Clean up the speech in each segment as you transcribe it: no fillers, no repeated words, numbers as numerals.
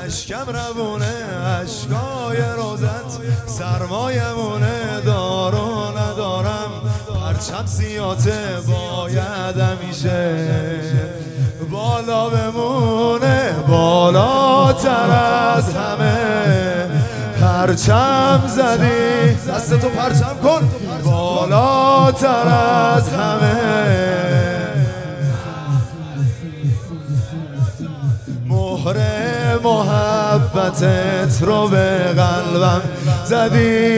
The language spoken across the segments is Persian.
اشکم روونه اشکای روزت سرمایمونه دارو ندارم پرچم سیاته باید همیشه بالا بمونه بالاتر از همه پرچم زدی دستتو پرچم کن بالاتر از همه مهر محبتت رو به قلبم زدی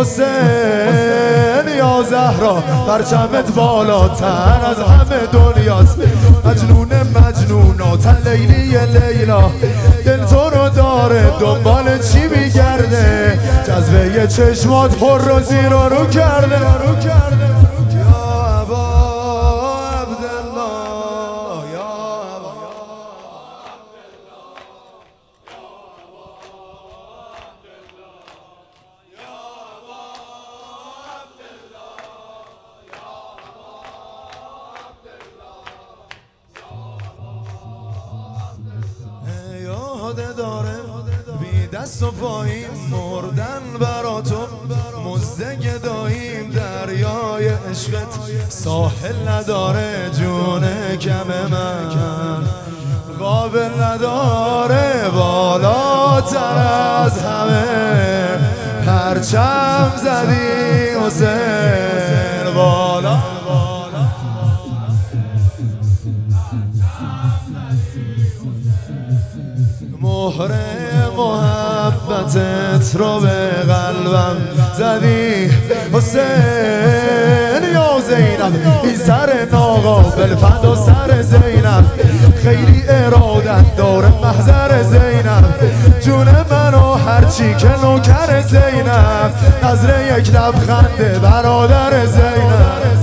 حسین یا زهرا پرچمت بالاتر از همه دنیاست مجنون مجنونات لیلی لیلا دل تو رو داره دنبال چی میگرده جذبه چشمات پر رو زیر رو کرده یاد داره بی دست و پایین مردن براتون مزد گداییم دریای عشقت ساحل نداره جون کم من قابل نداره بالاتر از همه پرچم زدی حسین بالا مهر محبتت رو به قلبم زدی حسین یا زینب این سر ناقابل فدا سر زینب خیلی ارادت داره محضر زینب جون منو هرچی که نوکر زینب نظر یک لبخنده برادر زینب